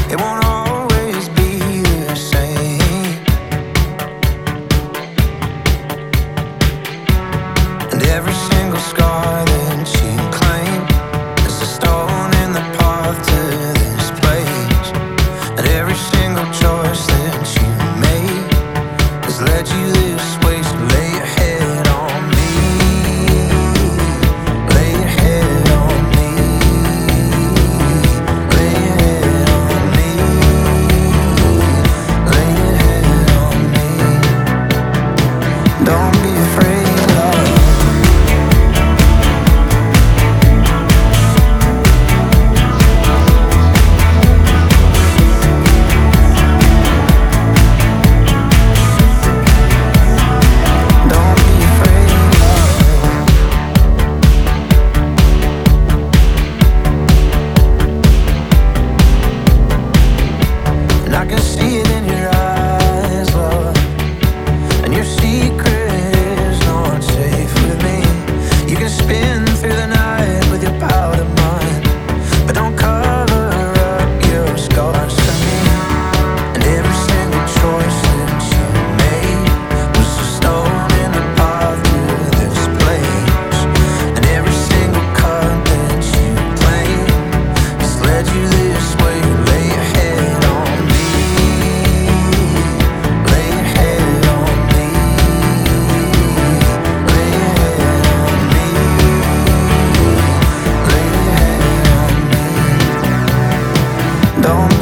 It won't always be the same. And every single scar that you claim is a stone in the path to this place. And every single choice that you made has led you this way. So lay your head on me. Lay your head on me. Lay your head on me. Lay your head on me. Don't be afraid, love. Don't be afraid, love. And I can see it in your eyes, love. And your secret is not safe with me. You can spin through the night with your powder mind, but don't cover up your scars for me. And every single choice that you made was a stone in the path to this place. And every single cut that you claim has led you this way. Lay your head on me. Lay your head on me. Lay your head on me. Lay your head on me. Don't